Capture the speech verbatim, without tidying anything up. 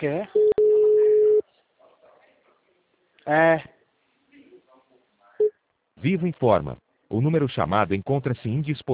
quê? É. Vivo informa. O número chamado encontra-se indisponível.